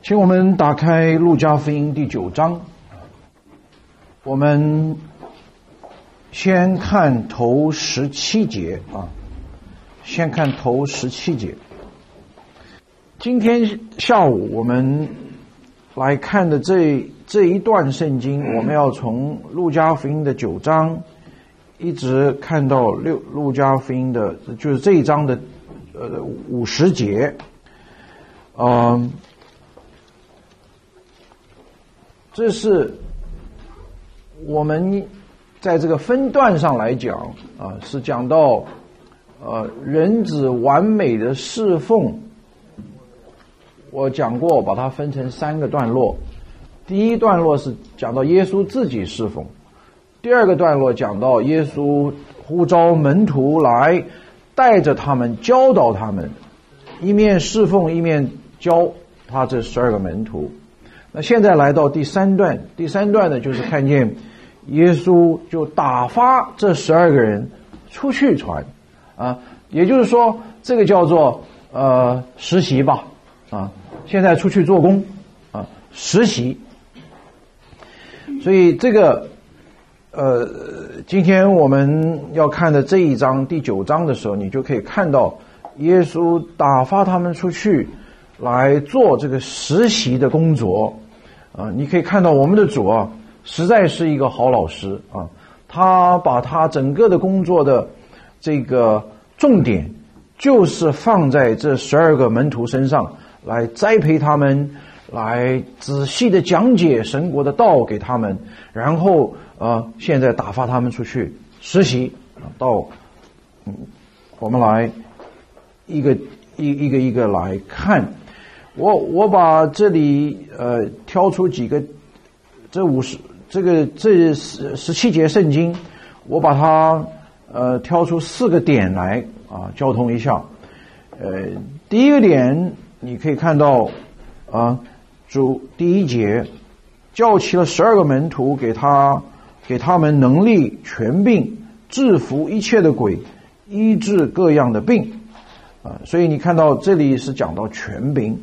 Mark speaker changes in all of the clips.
Speaker 1: 请我们打开路加福音第9章，我们先看头17节啊，先看头17节。今天下午我们来看的这一段圣经，我们要从路加福音的9章一直看到路加福音的，就是这一章的50节，这是我们在这个分段上来讲啊，是讲到人子完美的侍奉。我讲过，把它分成3个段落。第一段落是讲到耶稣自己侍奉，第二个段落讲到耶稣呼召门徒来，带着他们教导他们，一面侍奉一面教他这12个门徒。那现在来到第三段呢，就是看见耶稣就打发这12个人出去传啊，也就是说这个叫做实习吧啊，现在出去做工啊，实习。所以这个今天我们要看的这一章第9章的时候，你就可以看到耶稣打发他们出去来做这个实习的工作啊。你可以看到我们的主啊，实在是一个好老师啊，他把他整个的工作的这个重点就是放在这12个门徒身上，来栽培他们，来仔细的讲解神国的道给他们，然后现在打发他们出去实习到我们来一个来看。我把这里挑出几个这17节圣经，我把它挑出4个点来交通一下。第一个点你可以看到主第1节叫齐了12个门徒，给他们能力权柄，制服一切的鬼，医治各样的病所以你看到这里是讲到权柄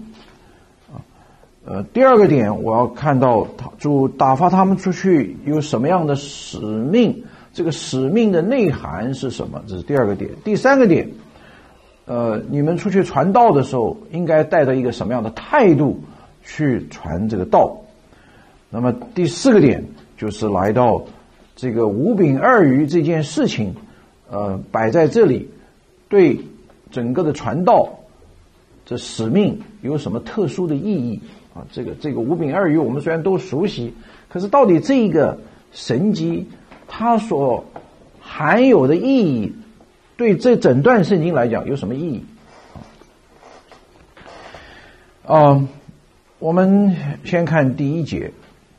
Speaker 1: 第二个点我要看到主打发他们出去有什么样的使命，这个使命的内涵是什么，这是第二个点。第3个点你们出去传道的时候应该带着一个什么样的态度去传这个道。那么第4个点就是来到这个5饼2鱼这件事情摆在这里，对整个的传道这使命有什么特殊的意义啊？这个5饼2鱼我们虽然都熟悉，可是到底这个神迹它所含有的意义，对这整段圣经来讲有什么意义我们先看第1节，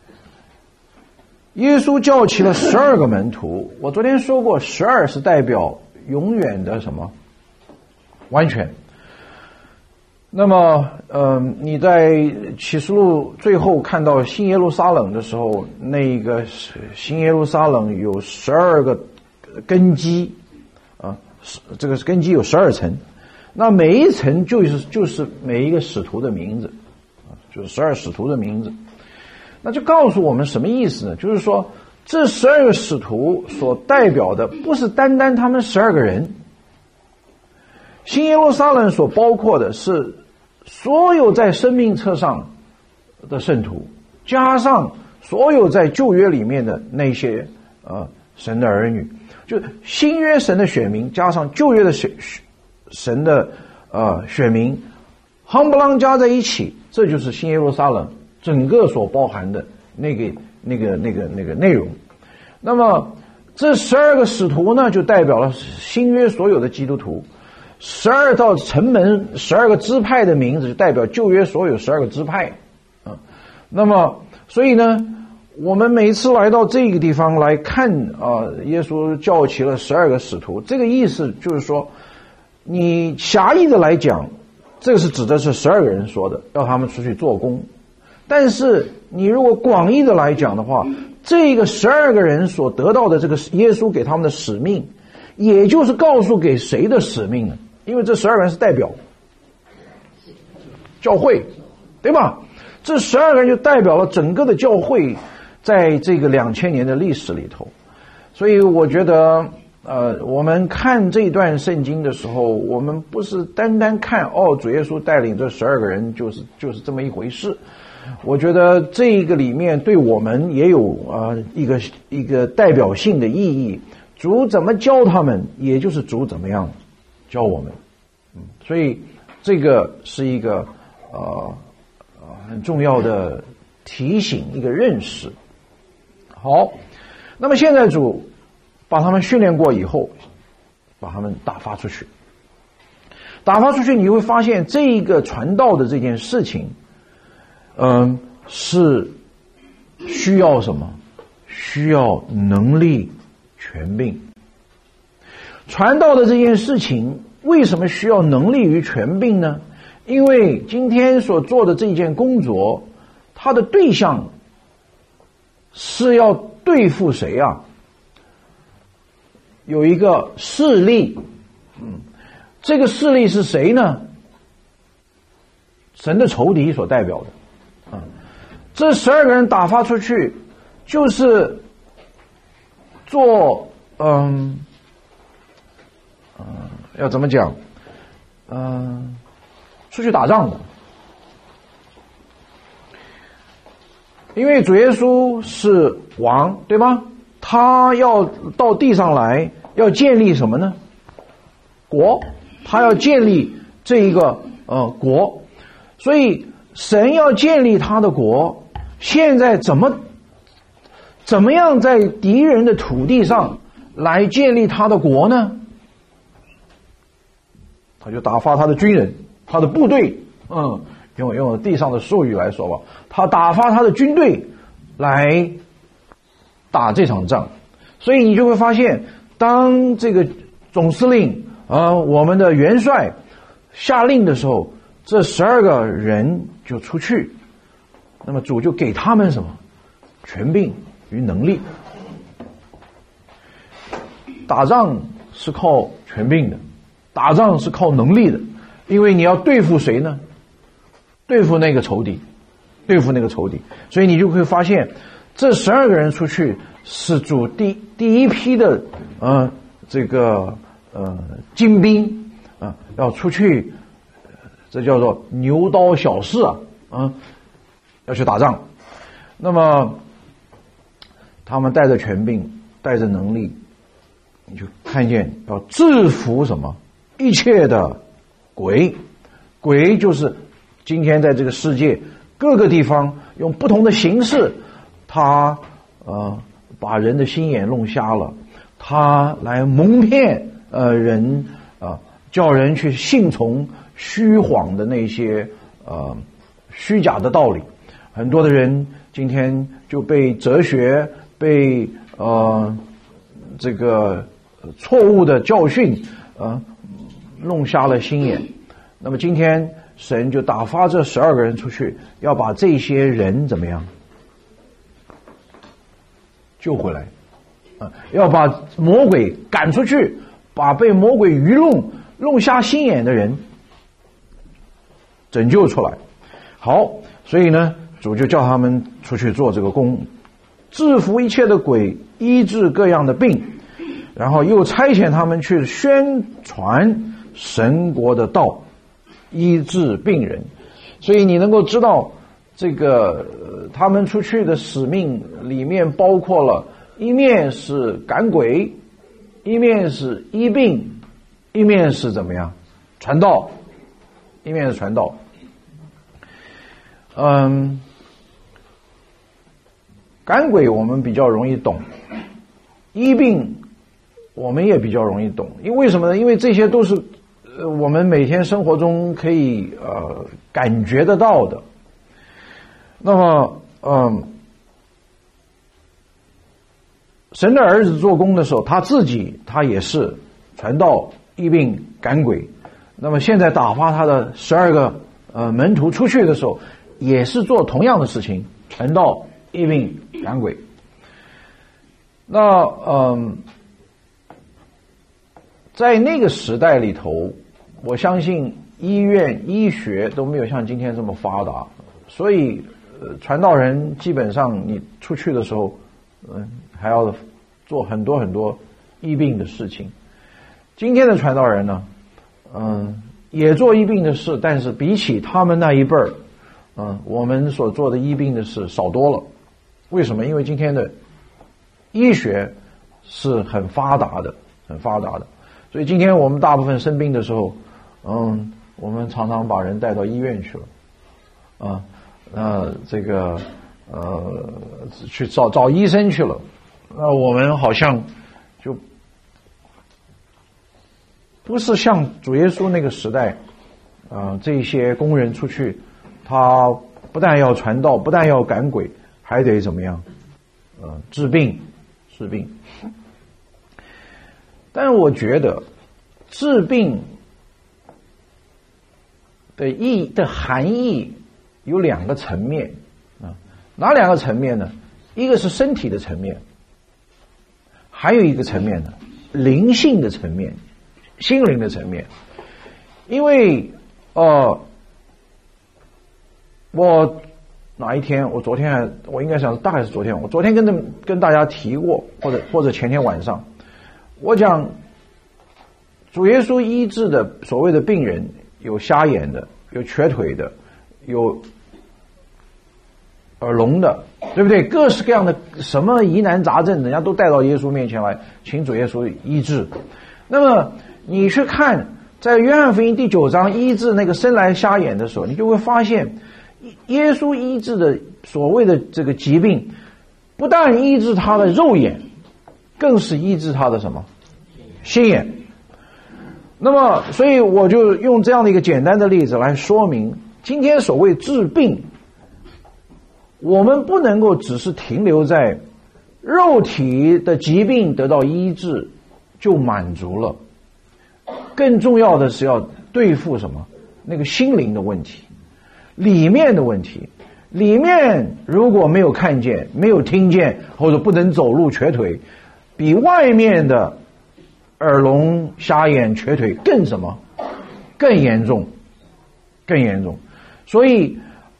Speaker 1: 耶稣叫齐了12个门徒。我昨天说过12是代表永远的什么完全。那么你在启示录最后看到新耶路撒冷的时候，那个新耶路撒冷有12个根基这个根基有12层，那每一层就是每一个使徒的名字就是12使徒的名字。那就告诉我们什么意思呢？就是说这12个使徒所代表的不是单单他们12个人，新耶路撒冷所包括的是所有在生命册上的圣徒，加上所有在旧约里面的那些神的儿女，就新约神的选民加上旧约的神的选民，夯不啷加在一起，这就是新耶路撒冷整个所包含的那个内容。那么这12个使徒呢，就代表了新约所有的基督徒，12道城门12个支派的名字就代表旧约所有12个支派那么所以呢，我们每次来到这个地方来看耶稣叫齐了12个使徒，这个意思就是说，你狭义的来讲，这个是指的是12个人说的，要他们出去做工。但是你如果广义的来讲的话，这个12个人所得到的这个耶稣给他们的使命，也就是告诉给谁的使命呢？因为这12个人是代表教会，对吧？ 这12个人就代表了整个的教会在这个2000年的历史里头。所以我觉得我们看这段圣经的时候，我们不是单单看主耶稣带领这12个人就是这么一回事。我觉得这个里面对我们也有一个代表性的意义。主怎么教他们，也就是主怎么样教我们。所以这个是一个很重要的提醒，一个认识。好，那么现在主把他们训练过以后，把他们打发出去。打发出去，你会发现这一个传道的这件事情，是需要什么？需要能力、权柄。传道的这件事情为什么需要能力与权柄呢？因为今天所做的这件工作，它的对象是要对付谁啊？有一个势力，这个势力是谁呢？神的仇敌所代表的。这12个人打发出去，就是做要怎么讲？出去打仗的。因为主耶稣是王，对吗？他要到地上来，要建立什么呢？国。他要建立这一个国。所以神要建立他的国，现在怎么样在敌人的土地上来建立他的国呢？他就打发他的军人，他的部队，用地上的术语来说吧，他打发他的军队来打这场仗。所以你就会发现，当这个总司令我们的元帅下令的时候，这12个人就出去。那么主就给他们什么？权柄与能力。打仗是靠权柄的，打仗是靠能力的，因为你要对付谁呢？对付那个仇敌，所以你就会发现，这12个人出去是主第一批的这个精兵要出去，这叫做牛刀小试要去打仗。那么他们带着权柄，带着能力，你就看见要制服什么？一切的鬼就是今天在这个世界各个地方用不同的形式，他把人的心眼弄瞎了，他来蒙骗人叫人去信从虚谎的那些虚假的道理。很多的人今天就被哲学，被这个错误的教训弄瞎了心眼。那么今天神就打发这12个人出去，要把这些人怎么样救回来要把魔鬼赶出去，把被魔鬼愚弄瞎心眼的人拯救出来。好，所以呢，主就叫他们出去做这个工，制服一切的鬼，医治各样的病，然后又差遣他们去宣传神国的道，医治病人。所以你能够知道这个他们出去的使命里面包括了，一面是赶鬼，一面是医病，一面是怎么样传道，一面是传道。赶鬼我们比较容易懂，医病我们也比较容易懂。因为什么呢？因为这些都是我们每天生活中可以感觉得到的。那么神的儿子做工的时候，他也是传道、医病、赶鬼。那么现在打发他的12个门徒出去的时候，也是做同样的事情，传道、医病、赶鬼。那在那个时代里头，我相信医院医学都没有像今天这么发达，所以传道人基本上你出去的时候，还要做很多很多医病的事情。今天的传道人呢，也做医病的事，但是比起他们那一辈儿，我们所做的医病的事少多了。为什么？因为今天的医学是很发达的，很发达的。所以今天我们大部分生病的时候，我们常常把人带到医院去了，去找医生去了。我们好像就不是像主耶稣那个时代，这些工人出去，他不但要传道，不但要赶鬼，还得怎么样？治病。但是我觉得治病的含义有两个层面啊，哪两个层面呢？一个是身体的层面，还有一个层面呢，灵性的层面，心灵的层面。因为我哪一天，我应该想大概是昨天，我昨天跟大家提过，或者前天晚上，我讲主耶稣医治的所谓的病人，有瞎眼的，有瘸腿的，有耳聋的，对不对？各式各样的什么疑难杂症，人家都带到耶稣面前来，请主耶稣医治。那么你去看在约翰福音第9章医治那个生来瞎眼的时候，你就会发现耶稣医治的所谓的这个疾病，不但医治他的肉眼，更是医治他的什么？心眼。那么所以我就用这样的一个简单的例子来说明，今天所谓治病，我们不能够只是停留在肉体的疾病得到医治就满足了，更重要的是要对付什么？那个心灵的问题，里面的问题。里面如果没有看见，没有听见，或者不能走路瘸腿，比外面的耳聋瞎眼瘸腿更什么？更严重。所以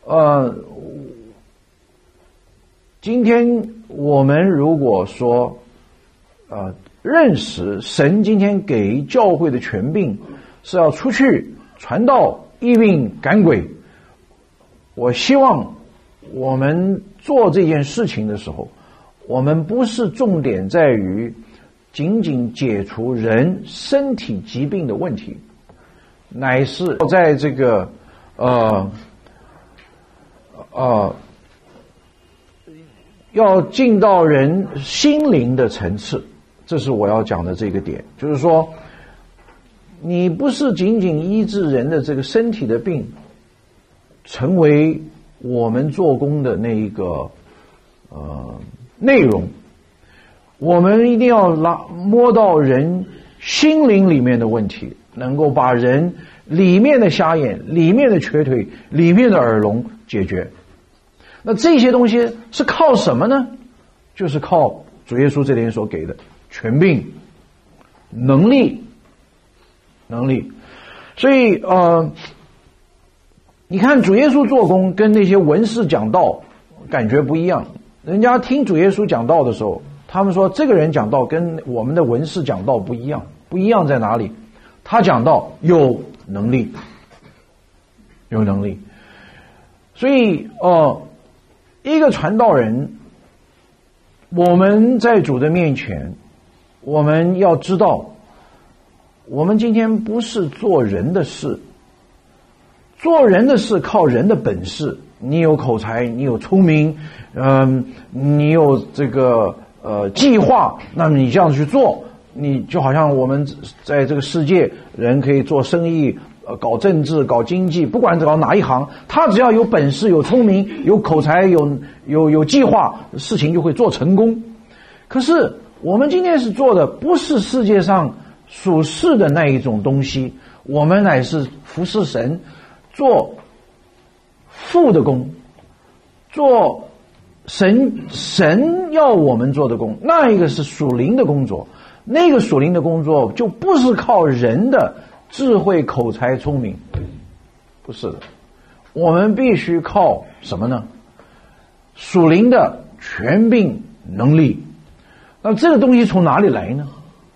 Speaker 1: 今天我们如果说认识神今天给教会的权柄是要出去传道、医病、赶鬼，我希望我们做这件事情的时候，我们不是重点在于仅仅解除人身体疾病的问题，乃是在这个要进到人心灵的层次。这是我要讲的这个点，就是说你不是仅仅医治人的这个身体的病成为我们做工的那一个内容，我们一定要摸到人心灵里面的问题，能够把人里面的瞎眼、里面的瘸腿、里面的耳聋解决。那这些东西是靠什么呢？就是靠主耶稣这里所给的权柄、能力。所以你看主耶稣做工跟那些文士讲道感觉不一样。人家听主耶稣讲道的时候，他们说这个人讲道跟我们的文士讲道不一样。不一样在哪里？他讲道有能力。所以一个传道人，我们在主的面前，我们要知道，我们今天不是做人的事。做人的事靠人的本事，你有口才，你有聪明，你有这个计划，那么你这样去做，你就好像我们在这个世界，人可以做生意，搞政治，搞经济，不管搞哪一行，他只要有本事，有聪明，有口才，有计划，事情就会做成功。可是我们今天是做的不是世界上属世的那一种东西，我们乃是服侍神，做父的工，做神要我们做的工。那一个是属灵的工作，那个属灵的工作就不是靠人的智慧、口才、聪明，不是的。我们必须靠什么呢？ 属灵的权柄能力。那这个东西从哪里来呢？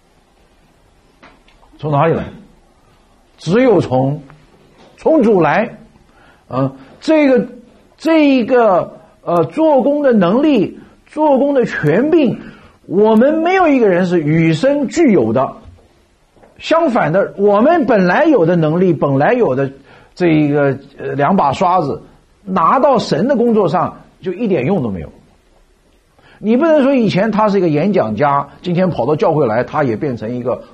Speaker 1: 从哪里来？只有从主来。这个做工的能力，做工的权柄，我们没有一个人是与生俱有的。相反的，我们本来有的能力，本来有的这一个两把刷子，拿到神的工作上就一点用都没有。你不能说以前他是一个演讲家，今天跑到教会来，他也变成一个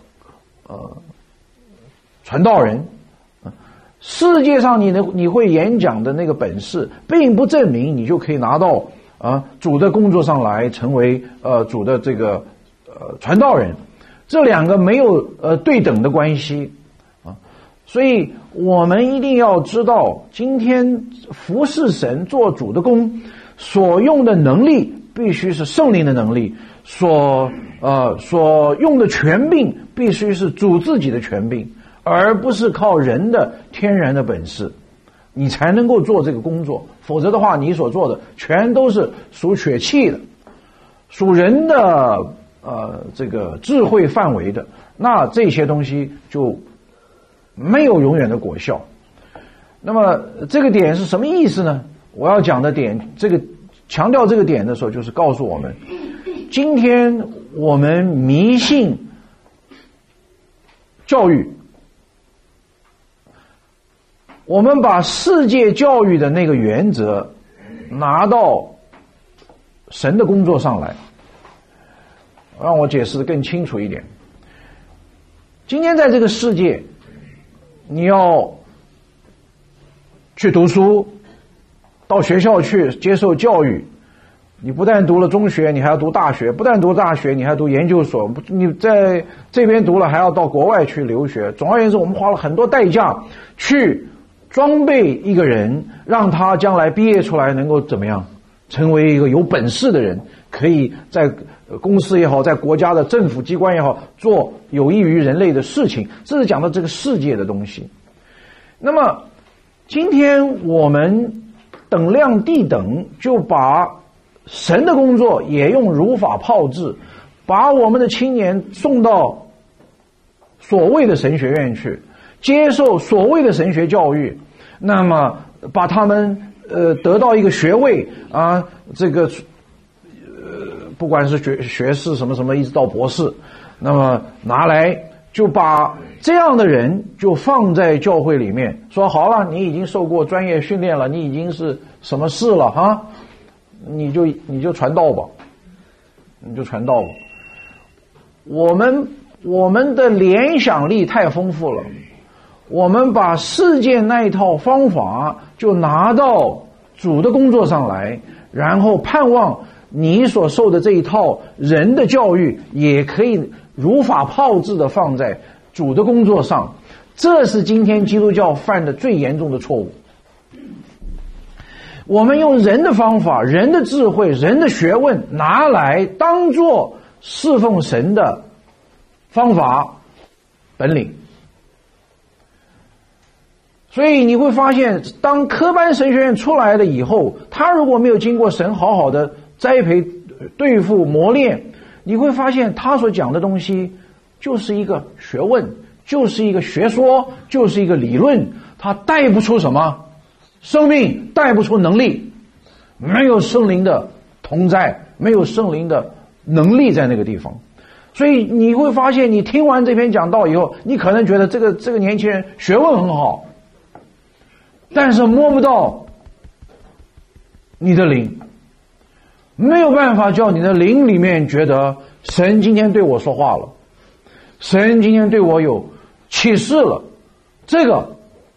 Speaker 1: 传道人。世界上你会演讲的那个本事，并不证明你就可以拿到主的工作上来，成为主的这个传道人。这两个没有对等的关系啊，所以我们一定要知道，今天服侍神做主的工所用的能力必须是圣灵的能力，所用的权柄必须是主自己的权柄，而不是靠人的天然的本事，你才能够做这个工作。否则的话，你所做的全都是属血气的，属人的这个智慧范围的，那这些东西就没有永远的果效。那么这个点是什么意思呢？我要讲的点，这个强调这个点的时候，就是告诉我们，今天我们迷信教育，我们把世界教育的那个原则拿到神的工作上来。让我解释得更清楚一点。今天在这个世界，你要去读书，到学校去接受教育，你不但读了中学，你还要读大学，不但读大学，你还要读研究所，你在这边读了还要到国外去留学。总而言之，我们花了很多代价去装备一个人，让他将来毕业出来能够怎么样，成为一个有本事的人，可以在公司也好，在国家的政府机关也好，做有益于人类的事情。这是讲到这个世界的东西。那么今天我们等量地等，就把神的工作也用如法炮制，把我们的青年送到所谓的神学院去，接受所谓的神学教育，那么把他们得到一个学位啊，这个不管是学士什么什么，一直到博士，那么拿来就把这样的人就放在教会里面，说好了，你已经受过专业训练了，你已经是什么事了哈，你就传道吧，你就传道吧。我们的联想力太丰富了，我们把世界那一套方法就拿到主的工作上来，然后盼望你所受的这一套人的教育也可以如法炮制的放在主的工作上。这是今天基督教犯的最严重的错误。我们用人的方法、人的智慧、人的学问拿来当作侍奉神的方法本领。所以你会发现，当科班神学院出来了以后，他如果没有经过神好好的栽培、对付、磨练，你会发现他所讲的东西就是一个学问，就是一个学说，就是一个理论，他带不出什么生命，带不出能力，没有圣灵的同在，没有圣灵的能力在那个地方。所以你会发现，你听完这篇讲道以后，你可能觉得这个年轻人学问很好，但是摸不到你的灵，没有办法叫你的灵里面觉得神今天对我说话了，神今天对我有启示了。这个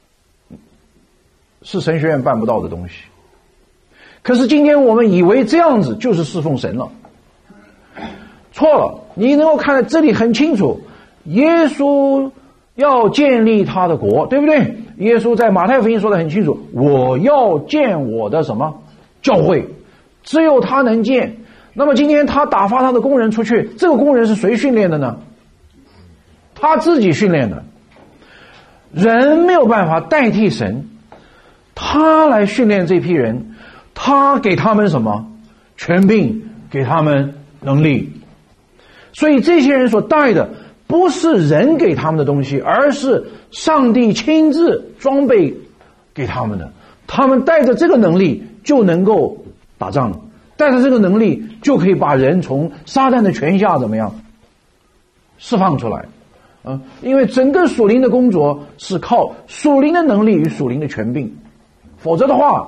Speaker 1: 是神学院办不到的东西。可是今天我们以为这样子就是侍奉神了，错了。你能够看到这里很清楚，耶稣要建立他的国，对不对？耶稣在马太福音说得很清楚，我要建我的什么教会，只有他能建。那么今天他打发他的工人出去，这个工人是谁训练的呢？他自己训练的。人没有办法代替神，他来训练这批人，他给他们什么权柄，给他们能力。所以这些人所带的不是人给他们的东西，而是上帝亲自装备给他们的。他们带着这个能力就能够打仗，带着这个能力就可以把人从撒旦的权下怎么样释放出来。因为整个属灵的工作是靠属灵的能力与属灵的权柄，否则的话，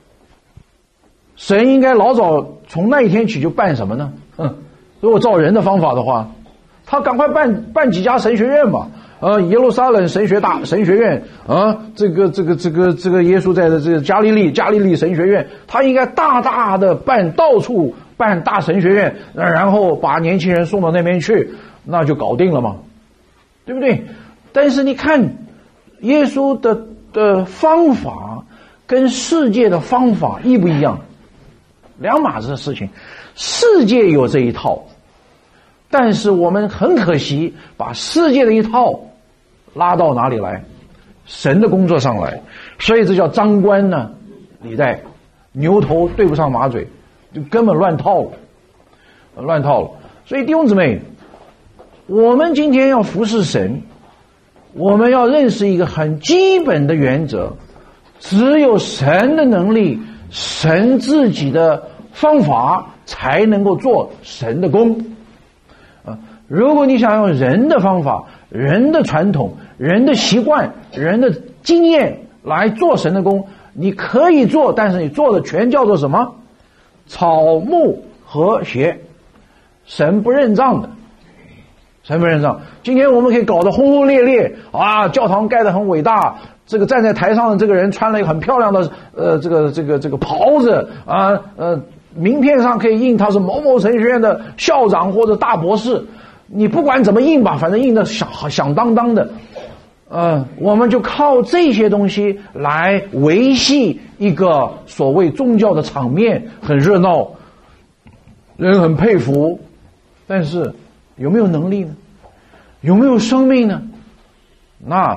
Speaker 1: 神应该老早从那一天起就办什么呢？如果照人的方法的话，他赶快办几家神学院嘛。耶路撒冷神学院这个耶稣在的这个加利利神学院，他应该大大的到处办大神学院，然后把年轻人送到那边去，那就搞定了嘛，对不对？但是你看耶稣的方法跟世界的方法一不一样？两码子的事情。世界有这一套，但是我们很可惜把世界的一套拉到哪里来？神的工作上来。所以这叫张冠呢李戴，牛头对不上马嘴，就根本乱套了。所以弟兄姊妹，我们今天要服侍神，我们要认识一个很基本的原则，只有神的能力，神自己的方法才能够做神的工。如果你想用人的方法、人的传统、人的习惯、人的经验来做神的工，你可以做，但是你做的全叫做什么？草木和谐。神不认账的，神不认账。今天我们可以搞得轰轰烈烈啊，教堂盖得很伟大，这个站在台上的这个人穿了一个很漂亮的这个袍子啊，名片上可以印他是某某神学院的校长或者大博士。你不管怎么印吧，反正印的响当当的。我们就靠这些东西来维系一个所谓宗教的场面，很热闹，人很佩服，但是有没有能力呢？有没有生命呢？那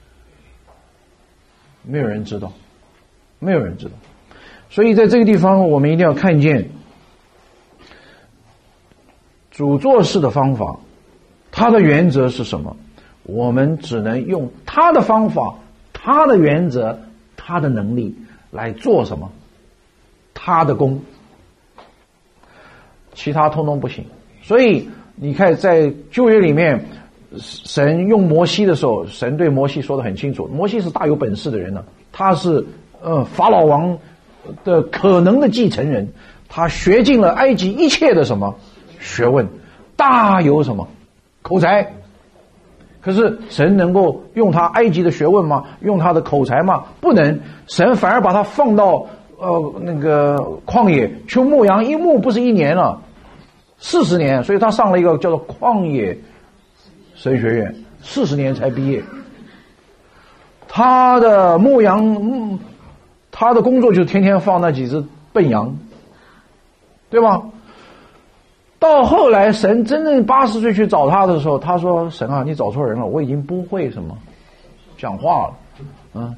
Speaker 1: 没有人知道，没有人知道。所以在这个地方，我们一定要看见主做事的方法，他的原则是什么？我们只能用他的方法、他的原则、他的能力来做什么？他的工，其他通通不行。所以你看，在旧约里面，神用摩西的时候，神对摩西说得很清楚，摩西是大有本事的人呢，他是法老王的可能的继承人，他学尽了埃及一切的什么学问，大有什么口才。可是神能够用他埃及的学问吗？用他的口才吗？不能。神反而把他放到那个旷野去牧羊，一牧不是1年了，40年，所以他上了一个叫做旷野神学院，40年才毕业。他的牧羊，他的工作就是天天放那几只笨羊，对吧？到后来神真正80岁去找他的时候，他说：神啊，你找错人了，我已经不会什么讲话了。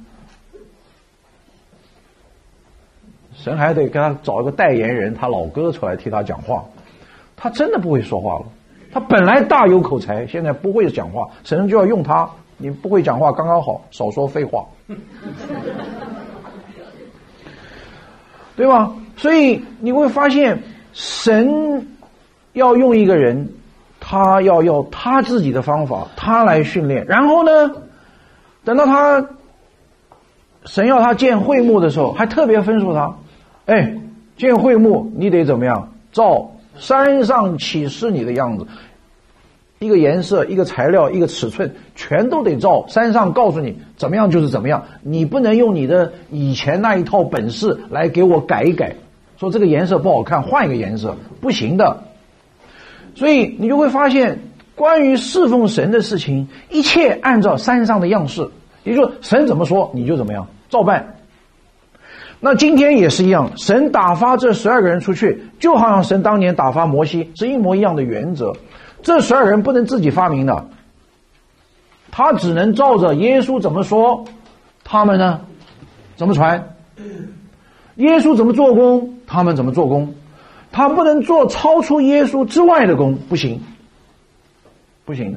Speaker 1: 神还得给他找一个代言人，他老哥出来替他讲话。他真的不会说话了，他本来大有口才，现在不会讲话，神就要用他。你不会讲话刚刚好，少说废话，对吧？所以你会发现神要用一个人，他要他自己的方法，他来训练。然后呢，等到神要他建会幕的时候，还特别吩咐他，建会幕你得怎么样？照山上启示你的样子，一个颜色、一个材料、一个尺寸，全都得照山上告诉你怎么样就是怎么样。你不能用你的以前那一套本事来给我改一改，说这个颜色不好看，换一个颜色，不行的。所以你就会发现，关于侍奉神的事情，一切按照山上的样式，也就是神怎么说你就怎么样，照办。那今天也是一样，神打发这12个人出去，就好像神当年打发摩西是一模一样的原则。这12人不能自己发明的，他只能照着耶稣怎么说，他们呢怎么传。耶稣怎么做工，他们怎么做工。 他不能做超出耶稣之外的工，不行，不行的。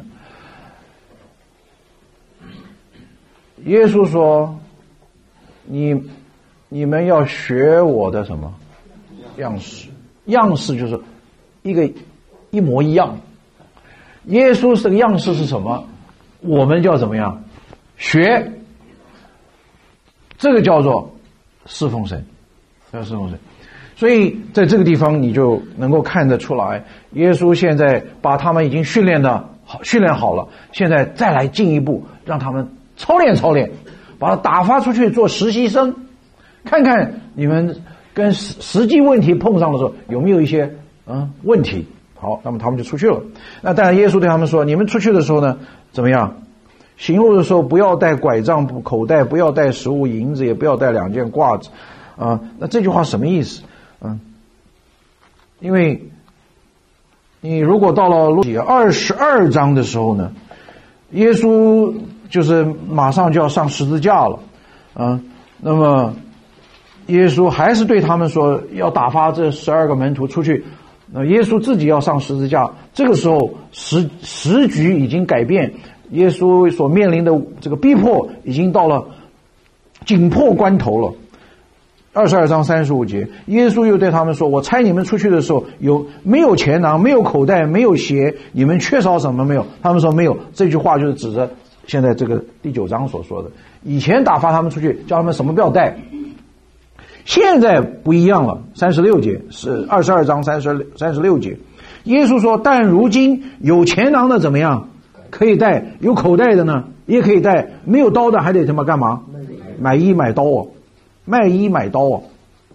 Speaker 1: 耶稣说：“你们要学我的什么样式？样式就是一模一样。耶稣这个样式是什么？我们叫怎么样学？这个叫做侍奉神，叫侍奉神。所以在这个地方你就能够看得出来，耶稣现在把他们已经训练好了，现在再来进一步让他们操练，把他打发出去做实习生，看看你们跟实际问题碰上的时候有没有一些问题。好，那么他们就出去了。那当然耶稣对他们说，你们出去的时候呢，怎么样？行路的时候不要带拐杖，口袋不要带食物银子，也不要带2件褂子。那这句话什么意思？因为你如果到了路加22章的时候呢，耶稣就是马上就要上十字架了。那么耶稣还是对他们说要打发这12个门徒出去。那耶稣自己要上十字架，这个时候时局已经改变，耶稣所面临的这个逼迫已经到了紧迫关头了。22章35节，耶稣又对他们说：“我差你们出去的时候，没有钱囊，没有口袋，没有鞋，你们缺少什么没有？”他们说没有。这句话就是指着现在这个第9章所说的，以前打发他们出去，叫他们什么不要带。现在不一样了，36节是22章36节，耶稣说：“但如今有钱囊的怎么样？可以带，有口袋的呢也可以带，没有刀的还得他妈干嘛？买衣买刀哦，卖衣买刀哦。”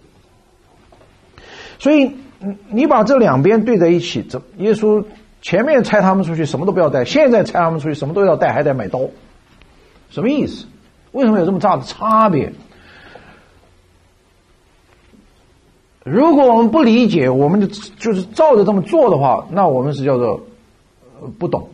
Speaker 1: 所以你把这两边对在一起，耶稣前面差他们出去什么都不要带，现在差他们出去什么都要带，还得买刀，什么意思？为什么有这么大的差别？如果我们不理解，我们就是照着这么做的话，那我们是叫做不懂。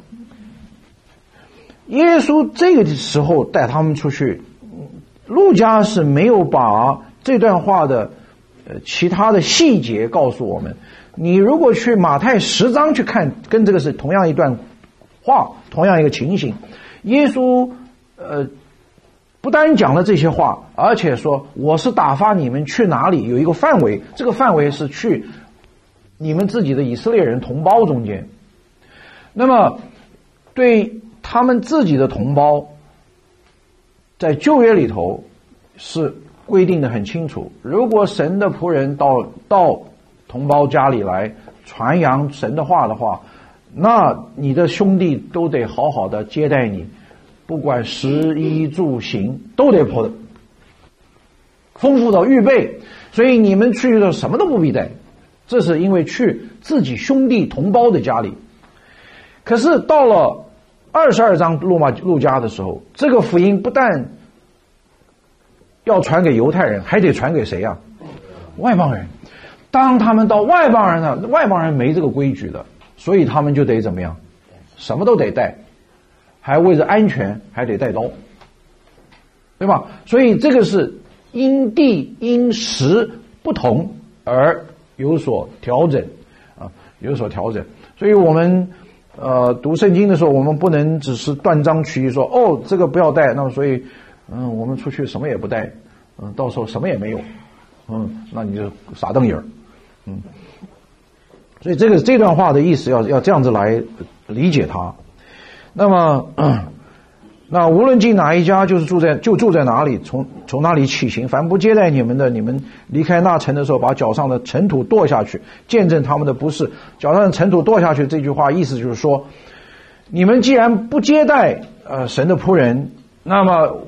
Speaker 1: 耶稣这个时候带他们出去，路加是没有把这段话的其他的细节告诉我们。你如果去马太10章去看，跟这个是同样一段话，同样一个情形。耶稣不单讲了这些话，而且说我是打发你们去哪里，有一个范围，这个范围是去你们自己的以色列人同胞中间。那么对他们自己的同胞，在旧约里头是规定的很清楚，如果神的仆人到同胞家里来传扬神的话的话，那你的兄弟都得好好的接待你，不管食衣住行都得丰富的预备。所以你们去的什么都不必带，这是因为去自己兄弟同胞的家里。可是到了22章路加的时候，这个福音不但要传给犹太人，还得传给谁啊？外邦人。当他们到外邦人呢，外邦人没这个规矩的，所以他们就得怎么样？什么都得带，还为了安全还得带刀，对吧？所以这个是因地因时不同而有所调整啊，有所调整。所以我们读圣经的时候，我们不能只是断章取义说这个不要带，那么所以我们出去什么也不带，到时候什么也没有，那你就傻瞪眼儿。所以这段话的意思要这样子来理解它。那么那无论进哪一家，就住在哪里，从哪里起行，凡不接待你们的，你们离开那城的时候，把脚上的尘土跺下去，见证他们的不是。脚上的尘土跺下去，这句话意思就是说，你们既然不接待神的仆人，那么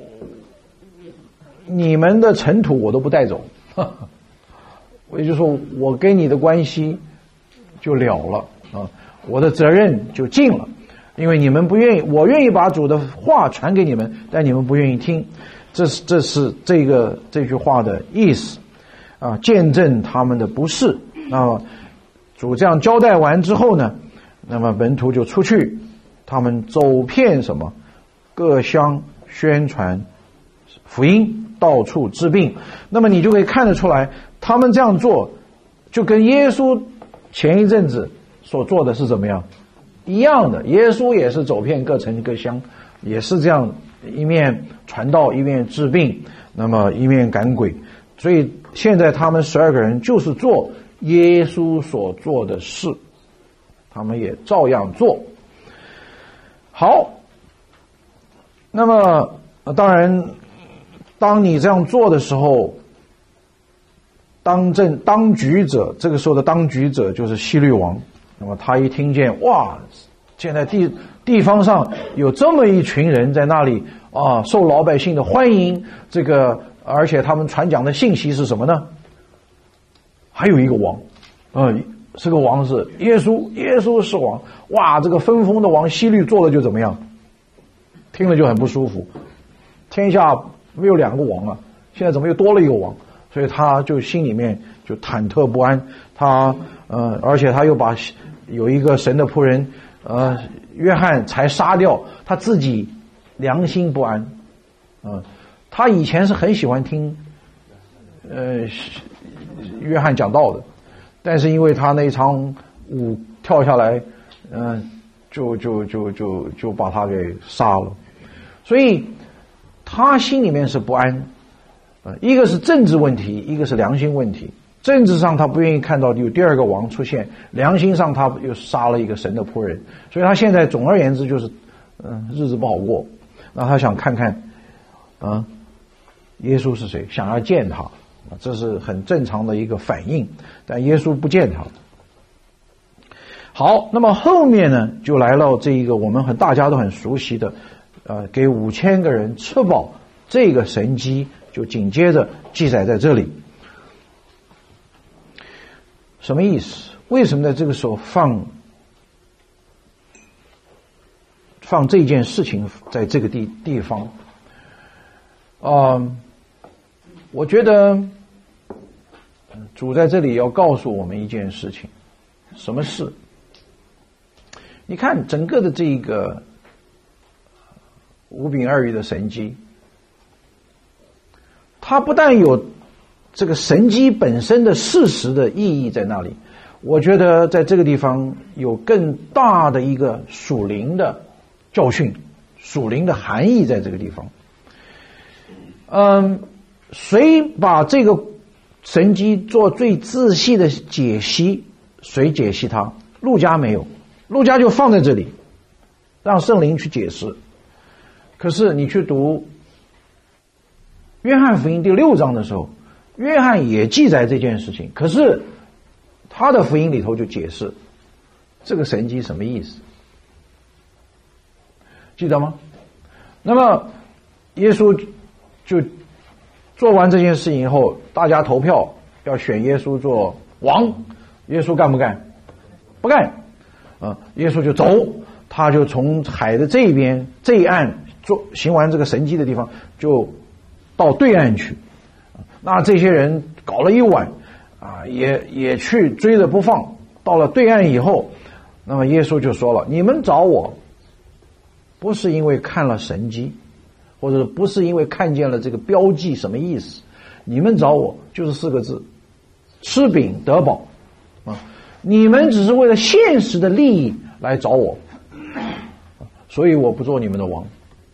Speaker 1: 你们的尘土我都不带走。也就是说，我跟你的关系就了了啊，我的责任就尽了，因为你们不愿意，我愿意把主的话传给你们，但你们不愿意听，这是这句话的意思啊，见证他们的不是。那么主这样交代完之后呢，那么门徒就出去，他们走遍什么各乡，宣传福音，到处治病。那么你就可以看得出来，他们这样做就跟耶稣前一阵子所做的是怎么样一样的。耶稣也是走遍各城各乡，也是这样一面传道一面治病，那么一面赶鬼。所以现在他们12个人就是做耶稣所做的事，他们也照样做。好，那么当然当你这样做的时候，当局者，这个时候的当局者就是希律王。那么他一听见，哇，现在地方上有这么一群人在那里啊，受老百姓的欢迎，这个而且他们传讲的信息是什么呢？还有一个王，这个王是耶稣，耶稣是王。哇，这个分封的王希律做了就怎么样？听了就很不舒服。天下没有2个王啊，现在怎么又多了一个王？所以他就心里面就忐忑不安。而且他又把有一个神的仆人约翰才杀掉，他自己良心不安。他以前是很喜欢听约翰讲道的，但是因为他那一场舞跳下来，就把他给杀了。所以他心里面是不安。一个是政治问题，一个是良心问题。政治上他不愿意看到有第2个王出现，良心上他又杀了一个神的仆人，所以他现在总而言之就是日子不好过。那他想看看耶稣是谁，想要见他，这是很正常的一个反应。但耶稣不见他。好，那么后面呢就来了这一个我们大家都很熟悉的给5000个人吃饱这个神迹，就紧接着记载在这里。什么意思？为什么在这个时候放这件事情在这个地方？我觉得主在这里要告诉我们一件事情。什么事？你看整个的这一个5饼2鱼的神迹，它不但有这个神迹本身的事实的意义在那里，我觉得在这个地方有更大的一个属灵的教训，属灵的含义在这个地方。谁把这个神迹做最仔细的解析？谁解析它？路加没有，路加就放在这里，让圣灵去解释。可是你去读约翰福音第6章的时候，约翰也记载这件事情，可是他的福音里头就解释这个神迹什么意思，记得吗？那么耶稣就做完这件事情以后，大家投票要选耶稣做王，耶稣干不干？不干。耶稣就走，他就从海的这边这一岸行完这个神迹的地方，就到对岸去。那这些人搞了一晚也去追着不放。到了对岸以后，那么耶稣就说了，你们找我不是因为看了神迹，或者不是因为看见了这个标记，什么意思？你们找我就是4个字，吃饼得饱。你们只是为了现实的利益来找我，所以我不做你们的王。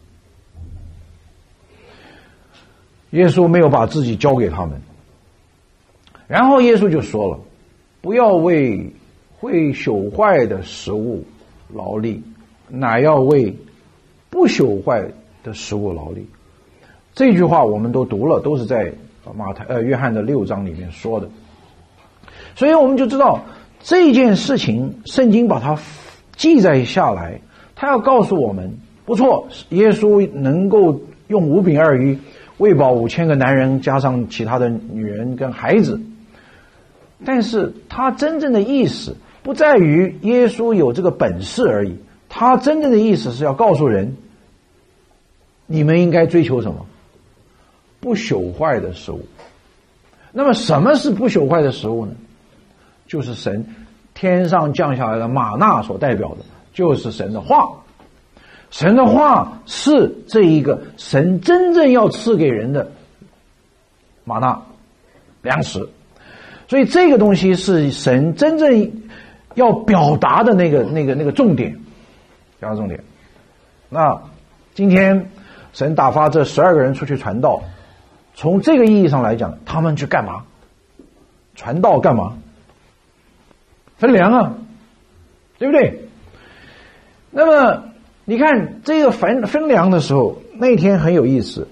Speaker 1: 耶稣没有把自己交给他们。然后耶稣就说了，不要为会朽坏的食物劳力，乃要为不朽坏的食物劳力。这句话我们都读了，都是在约翰的6章里面说的。所以我们就知道这件事情圣经把它记载下来，他要告诉我们，不错，耶稣能够用5饼2鱼喂饱5000个男人，加上其他的女人跟孩子，但是他真正的意思不在于耶稣有这个本事而已，他真正的意思是要告诉人，你们应该追求什么？不朽坏的食物。那么什么是不朽坏的食物呢？就是神天上降下来的玛纳所代表的，就是神的话。神的话是这一个神真正要赐给人的玛纳粮食。 所以这个东西是神真正要表达的那个重点，表达重点。那今天神打发这12个人出去传道，从这个意义上来讲，他们去干嘛？传道干嘛？分粮啊，对不对？那么你看这个分粮的时候，那天很有意思，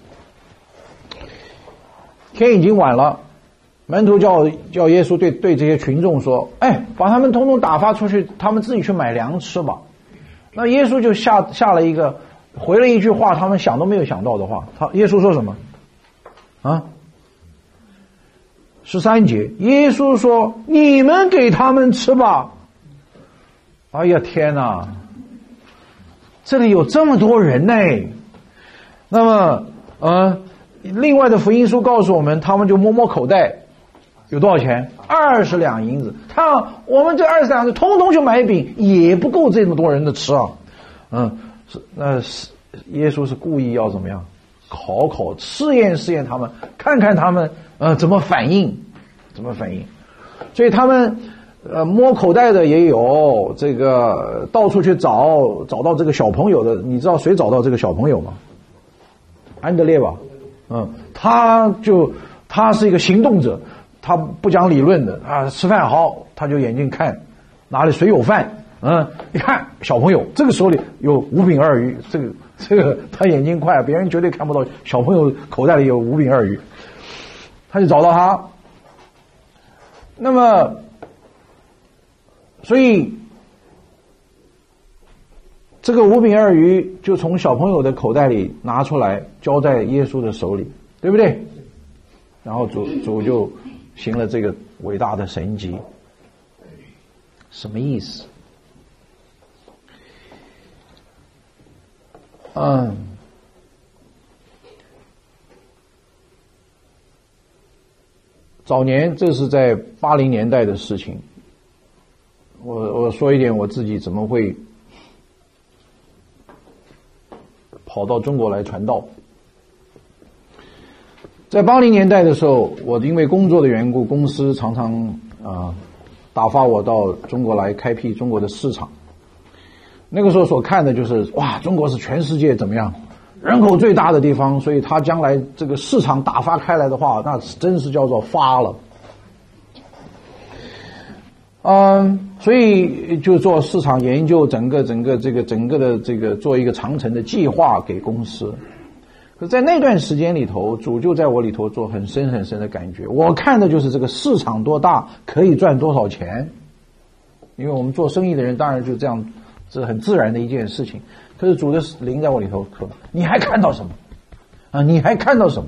Speaker 1: 天已经晚了，门徒叫耶稣对这些群众说：“哎，把他们统统打发出去，他们自己去买粮吃吧。”那耶稣就下了一个回了一句话，他们想都没有想到的话。耶稣说什么？啊？13节，耶稣说：“你们给他们吃吧。”哎呀天哪！这里有这么多人呢。那么另外的福音书告诉我们，他们就摸摸口袋，有多少钱？20两银子。我们这20两银子通通去买饼，也不够这么多人的吃啊。耶稣是故意要怎么样？试验他们，看看他们怎么反应。所以他们摸口袋的也有，这个到处去找到这个小朋友的。你知道谁找到这个小朋友吗？安德烈吧。他是一个行动者，他不讲理论的啊。吃饭好，他就眼睛看哪里谁有饭，一看小朋友，这个手里有5饼2鱼，这个他眼睛快，别人绝对看不到小朋友口袋里有5饼2鱼，他就找到他。那么所以这个5饼2鱼就从小朋友的口袋里拿出来，交在耶稣的手里，对不对？然后主就行了这个伟大的神迹。什么意思？早年这是在80年代的事情。我说一点我自己怎么会跑到中国来传道。在80年代的时候，我因为工作的缘故，公司常常打发我到中国来开辟中国的市场。那个时候所看的就是哇，中国是全世界怎么样人口最大的地方，所以他将来这个市场打发开来的话，那真是叫做发了。所以就做市场研究，整个的这个做一个长程的计划给公司。可在那段时间里头，主就在我里头做很深的感觉。我看的就是这个市场多大，可以赚多少钱。因为我们做生意的人当然就这样，这很自然的一件事情。可是主的灵在我里头说：“你还看到什么？你还看到什么？”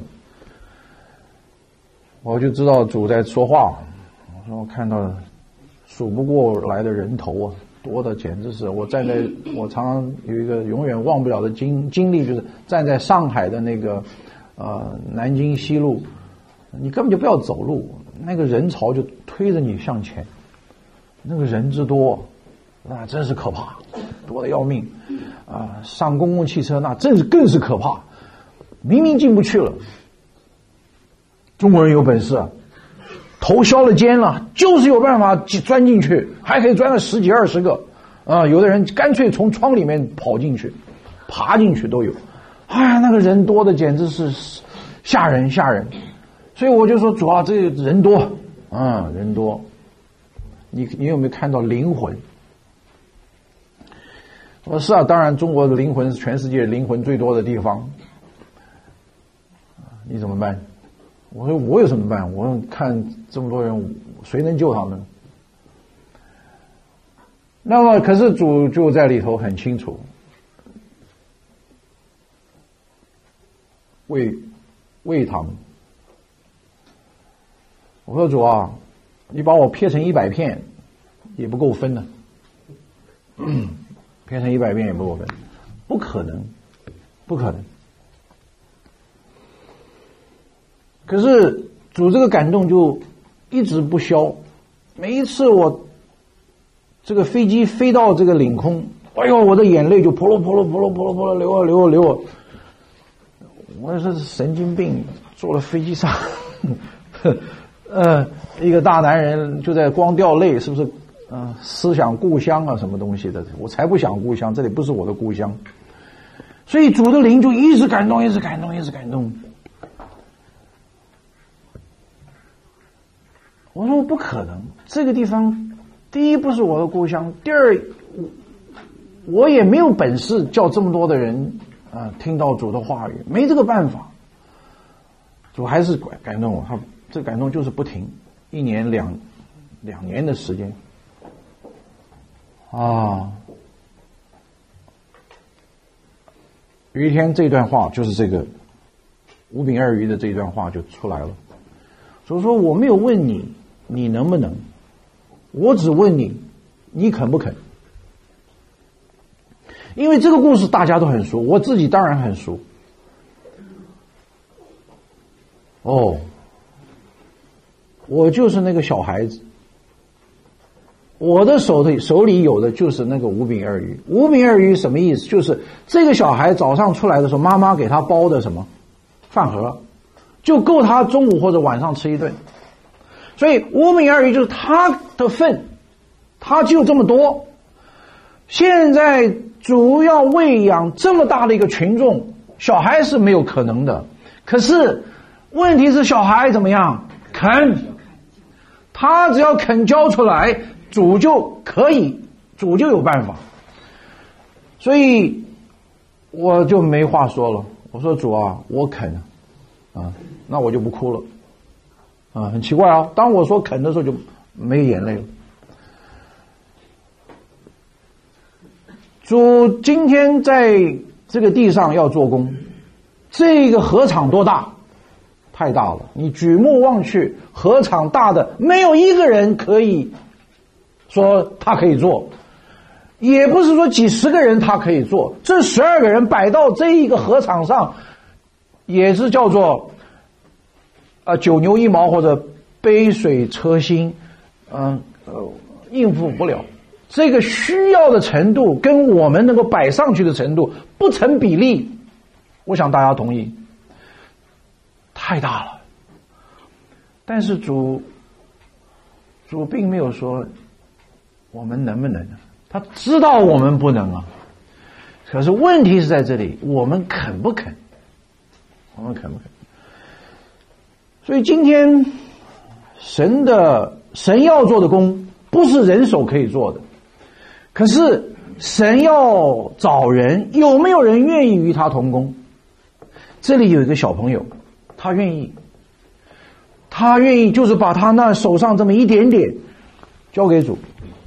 Speaker 1: 我就知道主在说话。我说我看到数不过来的人头啊，多的简直是。我常常有一个永远忘不了的经历，就是站在上海的那个南京西路，你根本就不要走路，那个人潮就推着你向前，那个人之多，那真是可怕，多得要命上公共汽车那更是可怕，明明进不去了。中国人有本事头削了尖了，就是有办法钻进去，还可以钻了10几20个有的人干脆从窗里面跑进去爬进去都有。那个人多的简直是吓人。所以我就说主要这个人多人多，你有没有看到灵魂？我是当然中国的灵魂是全世界灵魂最多的地方。你怎么办？我说我有什么办？我看这么多人，谁能救他们？那么可是主就在里头很清楚，为他们。我说主你把我撇成100片也不够分的，撇成100片也不够分，不可能。可是主这个感动就一直不消，每一次我这个飞机飞到这个领空，哎呦，我的眼泪就扑噜流啊！我说是神经病，坐了飞机上一个大男人就在光掉泪，是不是？思想故乡啊，什么东西的？我才不想故乡，这里不是我的故乡。所以主的灵就一直感动，一直感动，一直感动。我说不可能，这个地方第一不是我的故乡，第二我也没有本事叫这么多的人听到主的话语，没这个办法。主还是感动我，他这个感动就是不停，1年2年的时间啊。有一天这段话就是这个5饼2鱼的这一段话就出来了。所以说我没有问你你能不能，我只问你你肯不肯。因为这个故事大家都很熟，我自己当然很熟。我就是那个小孩子，我的手里有的就是那个5饼2鱼。5饼2鱼什么意思？就是这个小孩早上出来的时候，妈妈给他包的什么饭盒，就够他中午或者晚上吃一顿。所以5饼2鱼就是他的份，他就这么多。现在主要喂养这么大的一个群众，小孩是没有可能的。可是问题是小孩怎么样？肯，他只要肯交出来，主就可以，主就有办法。所以我就没话说了，我说主啊，我肯那我就不哭了很奇怪啊，当我说肯的时候就没眼泪了。主今天在这个地上要做工，这个禾场多大？太大了，你举目望去，禾场大的没有一个人可以说他可以做，也不是说几十个人他可以做，这12个人摆到这一个禾场上，也是叫做9牛1毛或者杯水车薪，应付不了。这个需要的程度跟我们能够摆上去的程度不成比例，我想大家同意，太大了。但是主并没有说我们能不能，他知道我们不能啊。可是问题是在这里，我们肯不肯？我们肯不肯？所以今天神要做的工不是人手可以做的，可是神要找人，有没有人愿意与他同工？这里有一个小朋友，他愿意就是把他那手上这么一点点交给主，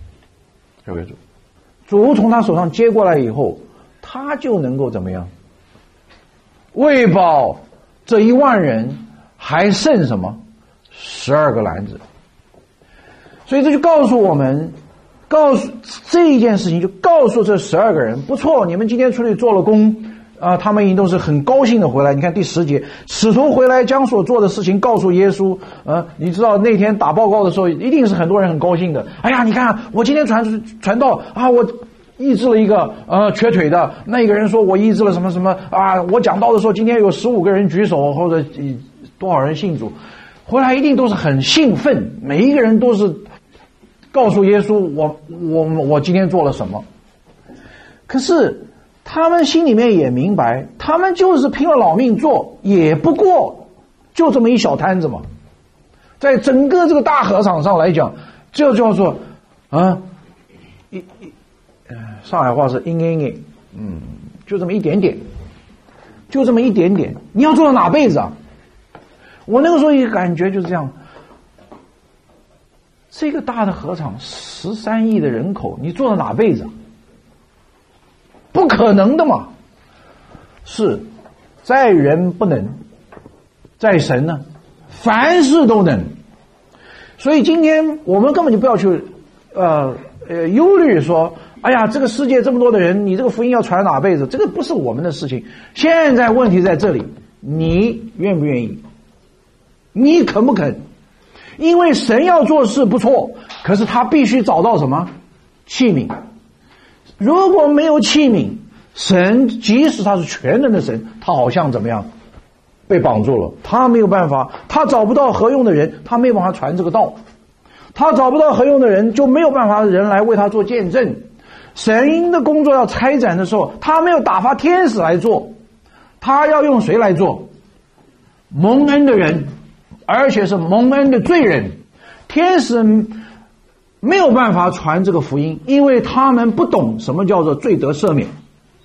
Speaker 1: 主从他手上接过来以后，他就能够怎么样？喂饱这1万人，还剩什么？12个篮子。所以这就告诉我们，这一件事情就告诉这12个人，不错，你们今天出去做了工他们已经都是很高兴的回来。你看第10节，使徒回来将所做的事情告诉耶稣。你知道那天打报告的时候，一定是很多人很高兴的。哎呀，你看我今天传道我医治了一个瘸腿的，那个人说我医治了什么什么我讲道的时候，今天有15个人举手，或者多少人信主，回来一定都是很兴奋，每一个人都是告诉耶稣我今天做了什么。可是他们心里面也明白，他们就是拼了老命做，也不过就这么一小摊子嘛。在整个这个大禾场上来讲，就叫做上海话是一点点，就这么一点点，你要做到哪辈子啊？我那个时候也感觉就是这样，这个大的禾场13亿的人口，你做到哪辈子啊？不可能的嘛。是在人不能，在神呢凡事都能。所以今天我们根本就不要去忧虑说，哎呀，这个世界这么多的人，你这个福音要传哪辈子？这个不是我们的事情。现在问题在这里，你愿不愿意？你肯不肯？因为神要做事不错，可是他必须找到什么器皿。如果没有器皿，神即使他是全能的神，他好像怎么样被绑住了，他没有办法，他找不到合用的人，他没有办法传这个道，他找不到合用的人，就没有办法人来为他做见证。神的工作要开展的时候，他没有打发天使来做，他要用谁来做？蒙恩的人，而且是蒙恩的罪人。天使没有办法传这个福音，因为他们不懂什么叫做罪得赦免。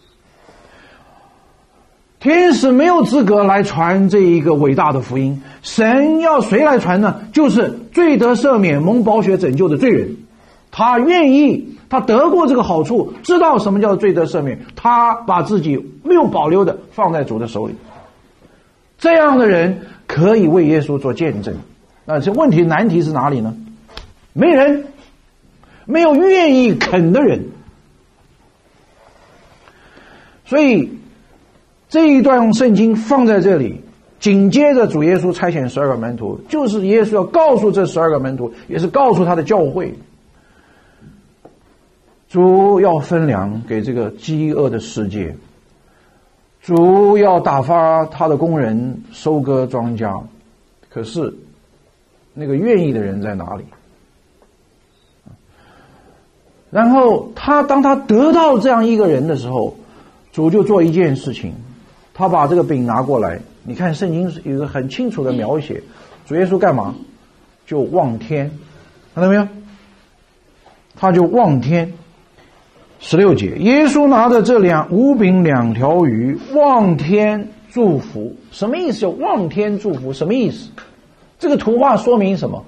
Speaker 1: 天使没有资格来传这一个伟大的福音，神要谁来传呢？就是罪得赦免、蒙宝血拯救的罪人。他愿意，他得过这个好处，知道什么叫罪得赦免，他把自己没有保留的放在主的手里。这样的人可以为耶稣做见证。那这问题难题是哪里呢？没人，没有愿意肯的人。所以这一段圣经放在这里，紧接着主耶稣差遣12个门徒，就是耶稣要告诉这12个门徒，也是告诉他的教会，主要分粮给这个饥饿的世界，主要打发他的工人收割庄稼，可是那个愿意的人在哪里？然后当他得到这样一个人的时候，主就做一件事情，他把这个饼拿过来，你看圣经有一个很清楚的描写，主耶稣干嘛？就望天，看到没有？他就望天。16节，耶稣拿着这5饼2条鱼，望天祝福。什么意思？望天祝福什么意思？这个图画说明什么？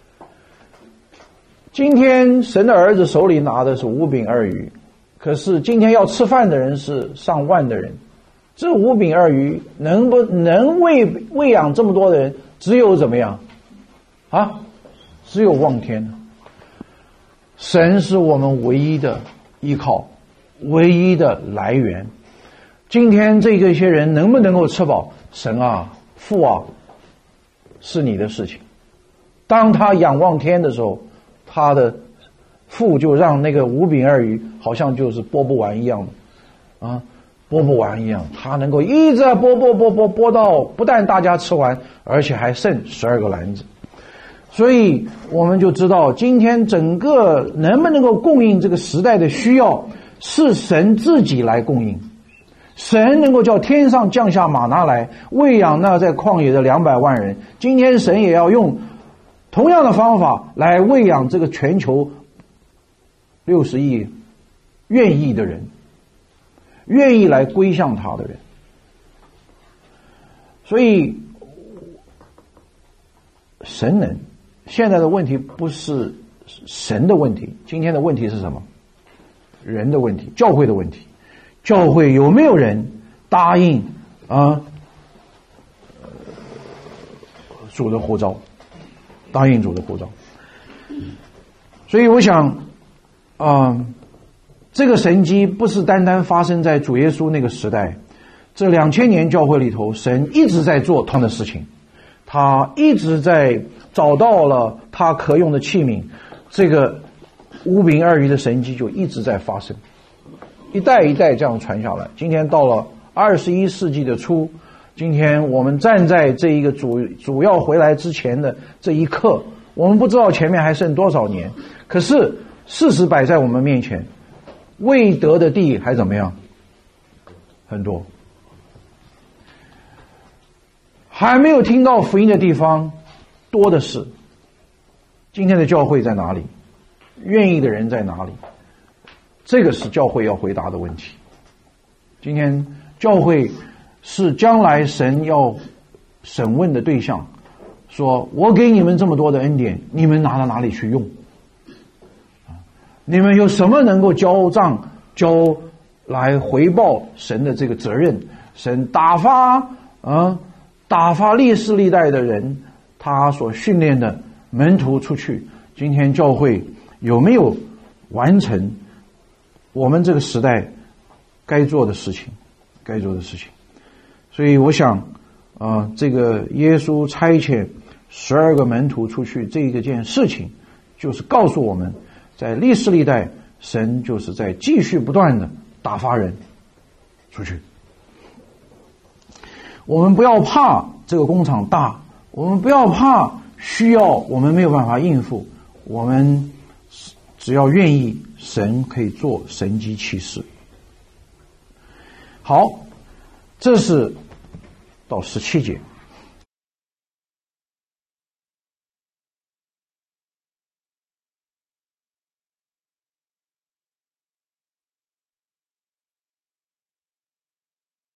Speaker 1: 今天神的儿子手里拿的是5饼2鱼，可是今天要吃饭的人是上万的人，这5饼2鱼能不能喂养这么多的人？只有怎么样啊？只有望天。神是我们唯一的依靠，唯一的来源。今天这个些人能不能够吃饱？神啊，父啊，是你的事情。当他仰望天的时候，他的父就让那个5饼2鱼好像就是剥不完一样的啊，剥不完一样，他能够一直剥到不但大家吃完，而且还剩12个篮子。所以我们就知道，今天整个能不能够供应这个时代的需要，是神自己来供应。神能够叫天上降下玛纳来喂养那在旷野的200万人，今天神也要用同样的方法来喂养这个全球60亿愿意的人，愿意来归向他的人。所以神能，现在的问题不是神的问题，今天的问题是什么？人的问题，教会的问题。教会有没有人答应主的呼召？答应主的呼召。所以我想这个神迹不是单单发生在主耶稣那个时代，这2000年教会里头，神一直在做他的事情，他一直在找到了他可用的器皿，这个5饼2鱼的神迹就一直在发生，一代一代这样传下来。今天到了21世纪的初，今天我们站在这一个主要回来之前的这一刻，我们不知道前面还剩多少年，可是事实摆在我们面前，未得的地还怎么样？很多。还没有听到福音的地方多的是。今天的教会在哪里？愿意的人在哪里？这个是教会要回答的问题。今天教会是将来神要审问的对象，说我给你们这么多的恩典，你们拿到哪里去用？你们有什么能够交来回报神的这个责任？神打发历世历代的人，他所训练的门徒出去，今天教会有没有完成我们这个时代该做的事情？所以我想这个耶稣差遣12个门徒出去这一件事情，就是告诉我们，在历世历代，神就是在继续不断的打发人出去。 我们不要怕这个工厂大，我们不要怕需要我们没有办法应付，我们只要愿意，神可以做神迹奇事。好，这是到17节。